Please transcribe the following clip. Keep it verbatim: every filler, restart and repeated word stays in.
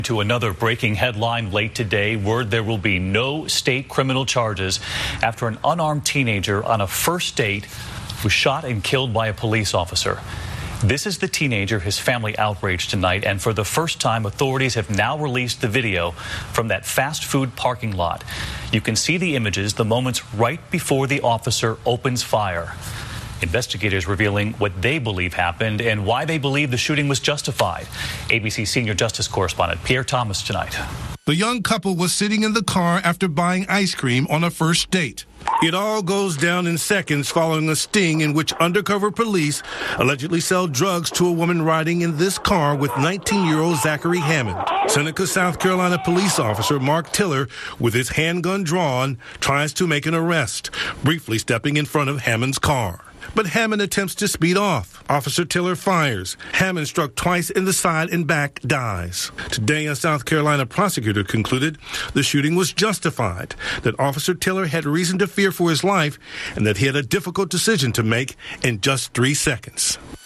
To another breaking headline late today, word there will be no state criminal charges after an unarmed teenager on a first date was shot and killed by a police officer. This is the teenager his family outraged tonight, and for the first time, authorities have now released the video from that fast food parking lot. You can see the images, the moments right before the officer opens fire. Investigators revealing what they believe happened and why they believe the shooting was justified. A B C senior justice correspondent Pierre Thomas tonight. The young couple was sitting in the car after buying ice cream on a first date. It all goes down in seconds following a sting in which undercover police allegedly sell drugs to a woman riding in this car with nineteen-year-old Zachary Hammond. Seneca, South Carolina police officer Mark Tiller, with his handgun drawn, tries to make an arrest, briefly stepping in front of Hammond's car. But Hammond attempts to speed off. Officer Tiller fires. Hammond, struck twice in the side and back, dies. Today, a South Carolina prosecutor concluded the shooting was justified, that Officer Tiller had reason to fear for his life, and that he had a difficult decision to make in just three seconds.